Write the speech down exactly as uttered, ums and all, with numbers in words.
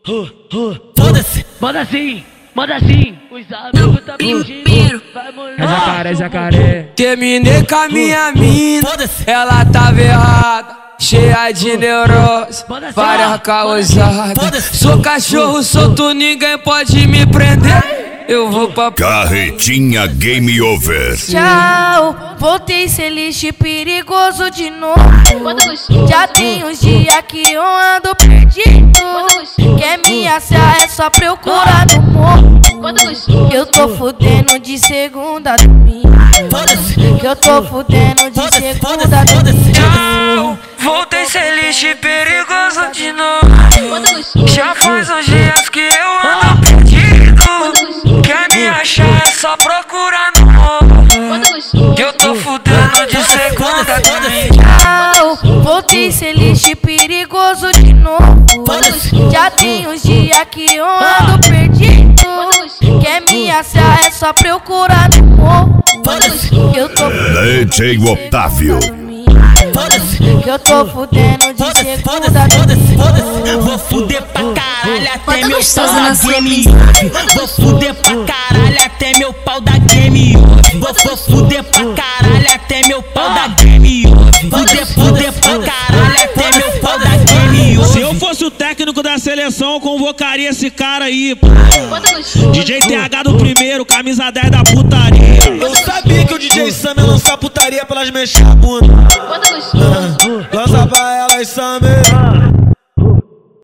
Foda-se, manda assim, manda assim. Os amigos tá pedindo, vai molhar. É jacaré, jacaré. Terminei com a minha mina, ela tava errada, cheia de neurose, várias causadas. Sou cachorro solto, ninguém pode me prender. Eu vou pra Carretinha Game Over. Tchau, voltei ser lixo perigoso de novo. Já tem uns dias que eu ando perdido. Quer me achar é só procurar no morro. Eu tô fudendo de segunda a domingo. Eu tô fudendo de segunda a domingo. Tchau, voltei ser lixo perigoso de novo. Já faz uns dias que eu ando perdido. Quer me achar é só procurar no morro. Eu tô fudendo de segunda a domingo. Tchau, voltei ser lixo perigoso de novo. Já tem uns dias que eu ando perdido. Quer me achar é só procurar no morro. Eu tô D J Otávio. Que eu tô fudendo de segunda a domingo. Vou fuder pra caralho até meu pau da game. Vou fuder pra caralho até meu pau da game. Vou, vou fuder pra caralho até meu pau da game. Fuder, fuder pra caralho até meu pau da game. Se eu fosse o técnico da seleção, eu convocaria esse cara aí, pô. D J T H do primeiro, camisa dez da putaria. Eu sabia que o D J Sam ia lançar putaria pra elas mexer a bunda. Lança pra elas, Sam.